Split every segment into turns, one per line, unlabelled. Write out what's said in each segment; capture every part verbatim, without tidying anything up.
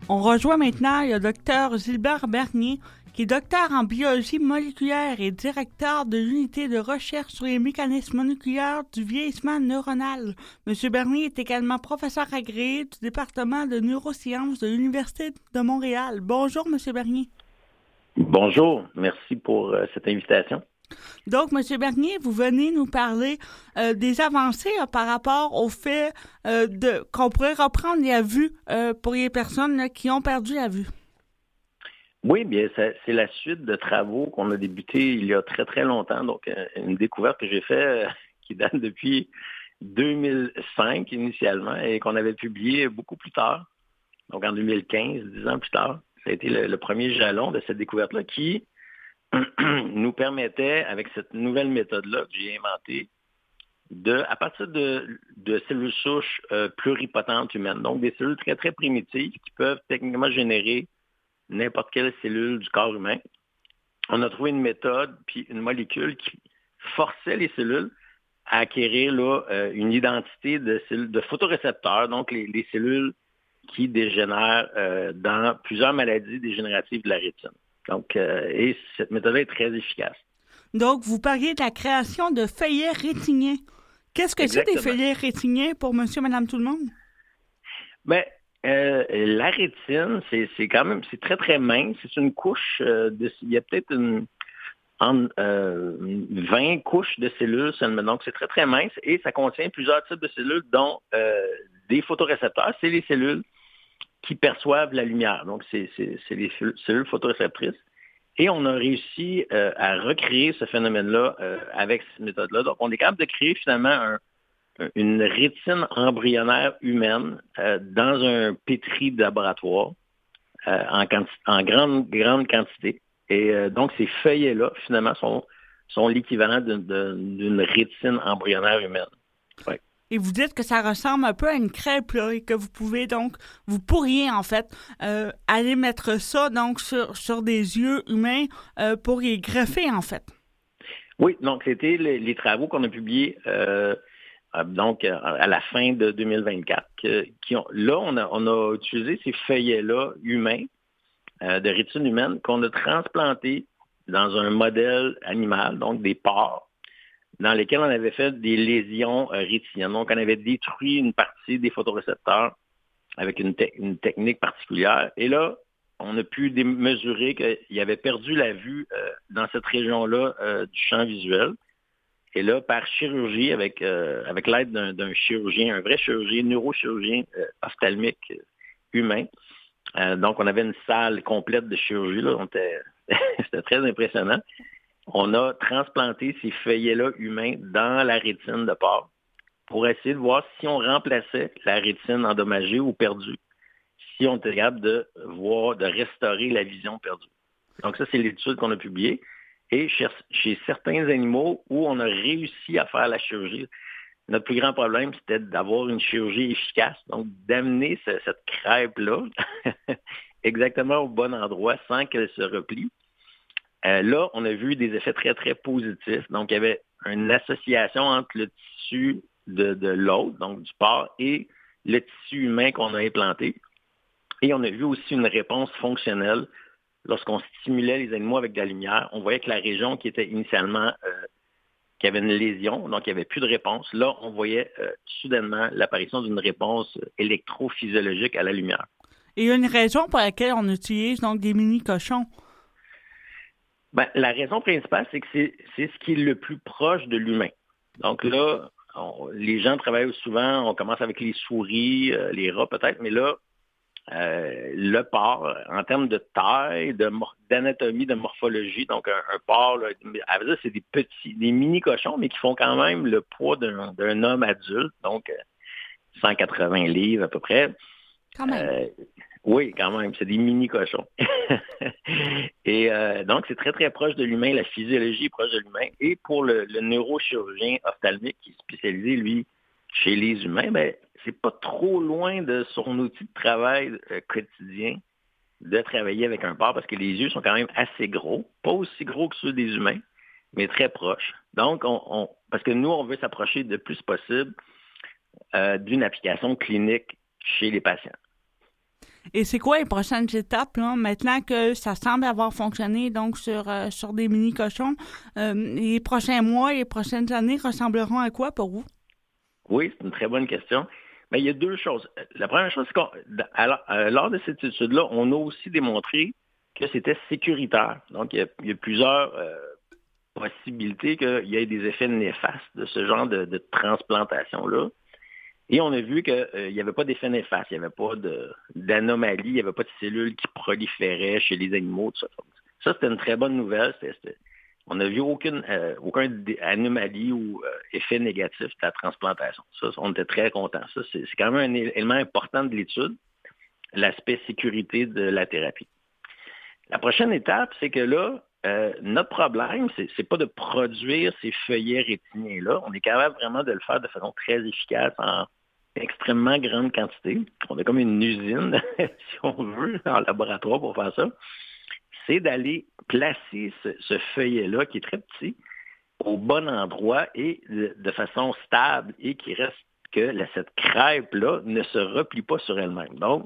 On rejoint maintenant le docteur Gilbert Bernier, qui est docteur en biologie moléculaire et directeur de l'unité de recherche sur les mécanismes moléculaires du vieillissement neuronal. Monsieur Bernier est également professeur agréé du département de neurosciences de l'Université de Montréal. Bonjour, Monsieur Bernier.
Bonjour, merci pour euh, cette invitation.
Donc, M. Bernier, vous venez nous parler euh, des avancées euh, par rapport au fait euh, de qu'on pourrait reprendre la vue euh, pour les personnes là, qui ont perdu la vue.
Oui, bien, ça, c'est la suite de travaux qu'on a débutés il y a très, très longtemps. Donc, euh, une découverte que j'ai faite euh, qui date depuis deux mille cinq initialement et qu'on avait publiée beaucoup plus tard, donc en deux mille quinze, dix ans plus tard. Ça a été le, le premier jalon de cette découverte-là qui nous permettait, avec cette nouvelle méthode-là que j'ai inventée, de, à partir de, de cellules souches euh, pluripotentes humaines, donc des cellules très, très primitives qui peuvent techniquement générer n'importe quelle cellule du corps humain, on a trouvé une méthode puis une molécule qui forçait les cellules à acquérir là, euh, une identité de, cellules, de photorécepteurs, donc les, les cellules qui dégénèrent euh, dans plusieurs maladies dégénératives de la rétine. Donc, euh, et cette méthode est très efficace.
Donc, vous parliez de la création de feuillets rétiniens. Qu'est-ce que
Exactement.
c'est des feuillets rétiniens pour monsieur, madame, tout le monde?
Bien, euh, la rétine, c'est, c'est quand même, c'est très, très mince. C'est une couche, euh, de, il y a peut-être une, en, euh, vingt couches de cellules seulement. Donc, c'est très, très mince et ça contient plusieurs types de cellules, dont euh, des photorécepteurs. C'est les cellules qui perçoivent la lumière. Donc, c'est, c'est, c'est les cellules photoréceptrices. Et on a réussi euh, à recréer ce phénomène-là euh, avec cette méthode-là. Donc, on est capable de créer finalement un, une rétine embryonnaire humaine euh, dans un pétri de laboratoire euh, en, quanti- en grande, grande quantité. Et euh, donc, ces feuillets-là, finalement, sont, sont l'équivalent d'une, d'une rétine embryonnaire humaine. Ouais.
Et vous dites que ça ressemble un peu à une crêpe, là, et que vous pouvez donc, vous pourriez en fait euh, aller mettre ça donc sur, sur des yeux humains euh, pour les greffer en fait.
Oui, donc c'était les, les travaux qu'on a publiés euh, donc à la fin de deux mille vingt-quatre. Que, qui ont, là, on a, on a utilisé ces feuillets-là humains, euh, de rétine humaine, qu'on a transplantés dans un modèle animal, donc des porcs, dans lesquels on avait fait des lésions euh, rétiniennes. Donc, on avait détruit une partie des photorécepteurs avec une, te- une technique particulière. Et là, on a pu dé- mesurer qu'il avait perdu la vue euh, dans cette région-là euh, du champ visuel. Et là, par chirurgie, avec, euh, avec l'aide d'un, d'un chirurgien, un vrai chirurgien, neurochirurgien euh, ophtalmique euh, humain, euh, donc on avait une salle complète de chirurgie, là, on était, c'était très impressionnant. On a transplanté ces feuillets-là humains dans la rétine de porc pour essayer de voir si on remplaçait la rétine endommagée ou perdue, si on était capable de voir, de restaurer la vision perdue. Donc ça, c'est l'étude qu'on a publiée. Et chez, chez certains animaux où on a réussi à faire la chirurgie, notre plus grand problème, c'était d'avoir une chirurgie efficace, donc d'amener ce, cette crêpe-là exactement au bon endroit sans qu'elle se replie. Euh, là, on a vu des effets très, très positifs. Donc, il y avait une association entre le tissu de, de l'autre, donc du porc, et le tissu humain qu'on a implanté. Et on a vu aussi une réponse fonctionnelle. Lorsqu'on stimulait les animaux avec de la lumière, on voyait que la région qui était initialement, euh, qui avait une lésion, donc il n'y avait plus de réponse, là, on voyait euh, soudainement l'apparition d'une réponse électrophysiologique à la lumière.
Et il y a une raison pour laquelle on utilise donc des mini-cochons.
Ben, la raison principale, c'est que c'est, c'est ce qui est le plus proche de l'humain. Donc là, on, les gens travaillent souvent, on commence avec les souris, euh, les rats peut-être, mais là, euh, le porc, en termes de taille, de mor- d'anatomie, de morphologie, donc un, un porc, là, à vrai dire, c'est des petits, des mini-cochons, mais qui font quand même le poids d'un, d'un homme adulte, donc euh, cent quatre-vingts livres à peu près.
Quand même.
Euh, oui, quand même, c'est des mini-cochons. Et euh, donc, c'est très, très proche de l'humain. La physiologie est proche de l'humain. Et pour le, le neurochirurgien ophtalmique qui est spécialisé, lui, chez les humains, ben, c'est pas trop loin de son outil de travail euh, quotidien de travailler avec un porc parce que les yeux sont quand même assez gros. Pas aussi gros que ceux des humains, mais très proches. Donc, on, on parce que nous, on veut s'approcher le plus possible euh, d'une application clinique chez les patients.
Et c'est quoi les prochaines étapes, là, maintenant que ça semble avoir fonctionné donc sur, euh, sur des mini-cochons? Euh, les prochains mois, les prochaines années ressembleront à quoi pour vous?
Oui, c'est une très bonne question. Mais il y a deux choses. La première chose, c'est qu'on, alors, euh, lors de cette étude-là, on a aussi démontré que c'était sécuritaire. Donc, il y a, il y a plusieurs euh, possibilités qu'il y ait des effets néfastes de ce genre de, de transplantation-là. Et on a vu qu'il euh, n'y avait pas d'effet néfaste, il n'y avait pas de, d'anomalie, il n'y avait pas de cellules qui proliféraient chez les animaux, tout ça. Ça, c'était une très bonne nouvelle. C'était, c'était, on n'a vu aucune euh, aucun anomalie ou euh, effet négatif de la transplantation. Ça, on était très contents. Ça, c'est, c'est quand même un élément important de l'étude, l'aspect sécurité de la thérapie. La prochaine étape, c'est que là, euh, notre problème, c'est, c'est pas de produire ces feuillets rétiniens-là. On est capable vraiment de le faire de façon très efficace en extrêmement grande quantité. On a comme une usine, si on veut, en laboratoire pour faire ça. C'est d'aller placer ce, ce feuillet-là, qui est très petit, au bon endroit et de, de façon stable et qui reste que la, cette crêpe-là ne se replie pas sur elle-même. Donc,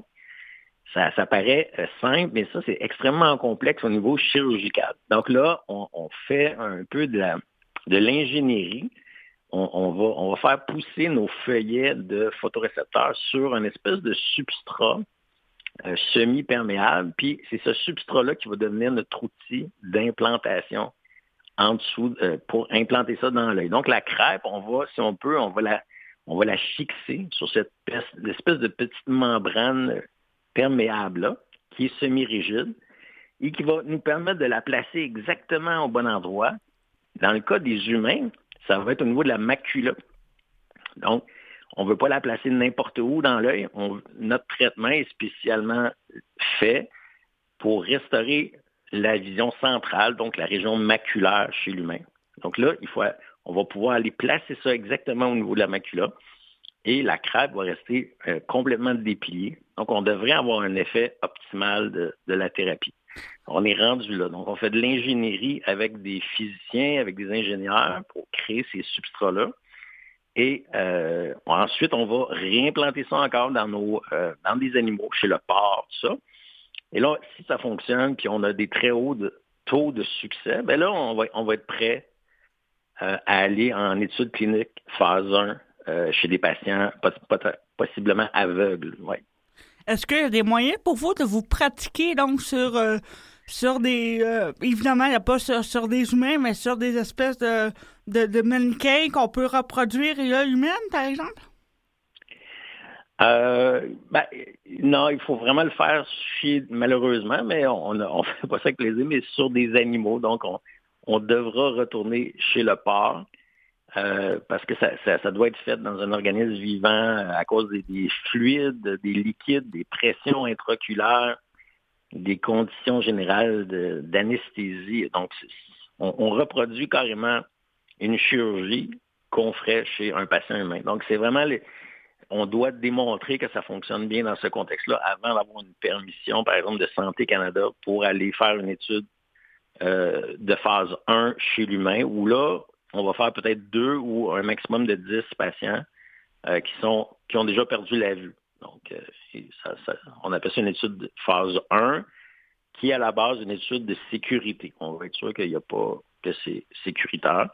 ça, ça paraît euh, simple, mais ça, c'est extrêmement complexe au niveau chirurgical. Donc là, on, on fait un peu de, la, de l'ingénierie. On, on, va, on va faire pousser nos feuillets de photorécepteurs sur une espèce de substrat euh, semi-perméable. Puis c'est ce substrat-là qui va devenir notre outil d'implantation en dessous euh, pour implanter ça dans l'œil. Donc la crêpe, on va, si on peut, on va la, on va la fixer sur cette espèce de petite membrane perméable-là, qui est semi-rigide et qui va nous permettre de la placer exactement au bon endroit. Dans le cas des humains, ça va être au niveau de la macula. Donc, on ne veut pas la placer n'importe où dans l'œil. On, notre traitement est spécialement fait pour restaurer la vision centrale, donc la région maculaire chez l'humain. Donc là, il faut, on va pouvoir aller placer ça exactement au niveau de la macula et la crêpe va rester euh, complètement dépliée. Donc, on devrait avoir un effet optimal de, de la thérapie. On est rendu là. Donc, on fait de l'ingénierie avec des physiciens, avec des ingénieurs pour créer ces substrats-là. Et euh, ensuite, on va réimplanter ça encore dans, nos, euh, dans des animaux, chez le porc, tout ça. Et là, si ça fonctionne, puis on a des très hauts de, taux de succès, bien là, on va, on va être prêt euh, à aller en études cliniques phase un euh, chez des patients possiblement aveugles. Ouais.
Est-ce qu'il y a des moyens pour vous de vous pratiquer donc sur, euh, sur des... Euh, évidemment, il n'y a pas sur, sur des humains, mais sur des espèces de, de, de mannequins qu'on peut reproduire à l'œil humain, par exemple?
Euh, ben, non, il faut vraiment le faire chez, malheureusement, mais on ne fait pas ça avec plaisir, mais sur des animaux. Donc, on, on devra retourner chez le porc. Euh, parce que ça, ça, ça doit être fait dans un organisme vivant à cause des, des fluides, des liquides, des pressions intraoculaires, des conditions générales de, d'anesthésie. Donc, on, on reproduit carrément une chirurgie qu'on ferait chez un patient humain. Donc, c'est vraiment, les, on doit démontrer que ça fonctionne bien dans ce contexte-là avant d'avoir une permission, par exemple, de Santé Canada pour aller faire une étude euh, de phase un chez l'humain, où là, on va faire peut-être deux ou un maximum de dix patients euh, qui sont qui ont déjà perdu la vue. Donc, euh, ça, ça, on appelle ça une étude de phase un, qui est à la base une étude de sécurité. On va être sûr qu'il n'y a pas que c'est sécuritaire.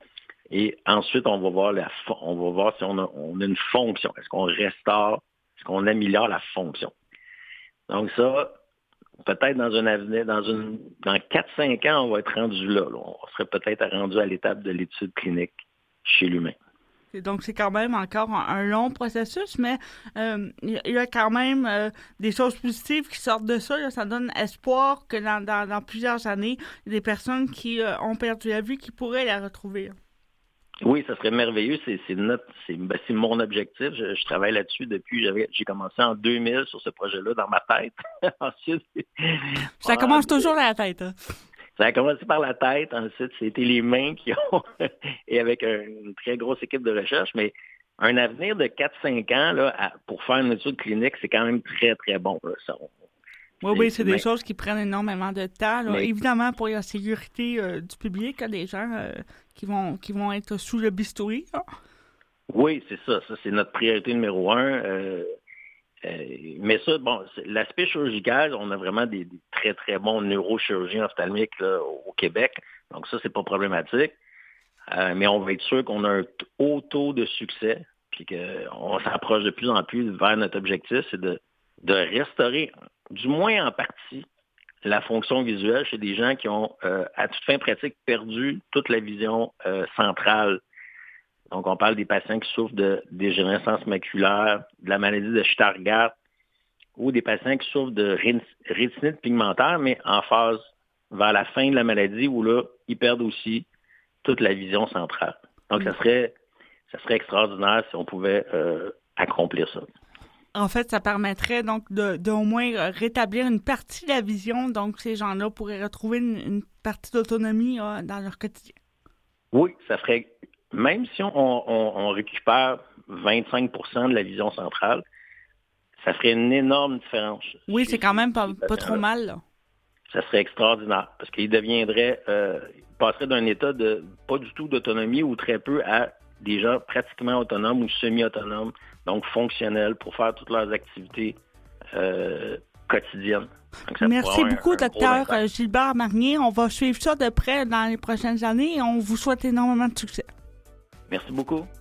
Et ensuite, on va voir la on va voir si on a, on a une fonction. Est-ce qu'on restaure, est-ce qu'on améliore la fonction? Donc ça, peut-être dans un avenir, dans une dans quatre cinq ans, on va être rendu là, là. On serait peut-être rendu à l'étape de l'étude clinique chez l'humain.
Donc, c'est quand même encore un, un long processus, mais euh, il y a quand même euh, des choses positives qui sortent de ça. Là. Ça donne espoir que dans, dans, dans plusieurs années, il y a des personnes qui euh, ont perdu la vue qui pourraient la retrouver.
Oui, ça serait merveilleux. C'est, c'est, notre, c'est, ben, c'est mon objectif. Je, je travaille là-dessus depuis, j'avais, j'ai commencé en deux mille sur ce projet-là dans ma tête. Ensuite,
ça commence toujours à la tête. Hein?
Ça a commencé par la tête. Ensuite, c'était les mains qui ont, et avec un, une très grosse équipe de recherche, mais un avenir de quatre cinq ans là, à, pour faire une étude clinique, c'est quand même très, très bon. Là, ça.
Oui, oui, c'est, c'est des mais... choses qui prennent énormément de temps. Là. Mais... Évidemment, pour la sécurité euh, du public, il y a des gens euh, qui, vont, qui vont être sous le bistouri. Là.
Oui, c'est ça. Ça, c'est notre priorité numéro un. Euh, Euh, mais ça, bon, l'aspect chirurgical, on a vraiment des, des très, très bons neurochirurgiens ophtalmiques là, au Québec. Donc ça, c'est pas problématique. Euh, mais on va être sûr qu'on a un haut taux de succès, puis qu'on s'approche de plus en plus vers notre objectif, c'est de, de restaurer, du moins en partie, la fonction visuelle chez des gens qui ont, euh, à toute fin pratique, perdu toute la vision euh, centrale. Donc, on parle des patients qui souffrent de dégénérescence maculaire, de la maladie de Stargardt, ou des patients qui souffrent de rétinite pigmentaire, mais en phase vers la fin de la maladie, où là, ils perdent aussi toute la vision centrale. Donc, ça serait, ça serait extraordinaire si on pouvait euh, accomplir ça.
En fait, ça permettrait donc de, de au moins rétablir une partie de la vision. Donc, ces gens-là pourraient retrouver une, une partie d'autonomie euh, dans leur quotidien.
Oui, ça ferait, même si on, on, on récupère vingt-cinq pour cent de la vision centrale, ça ferait une énorme différence.
Oui, c'est quand même pas, pas trop mal, là.
Ça serait extraordinaire, parce qu'il deviendrait, euh, il passerait d'un état de pas du tout d'autonomie ou très peu à des gens pratiquement autonomes ou semi-autonomes, donc fonctionnels pour faire toutes leurs activités euh, quotidiennes.
Merci beaucoup, docteur Gilbert Marnier. On va suivre ça de près dans les prochaines années et on vous souhaite énormément de succès.
Merci beaucoup.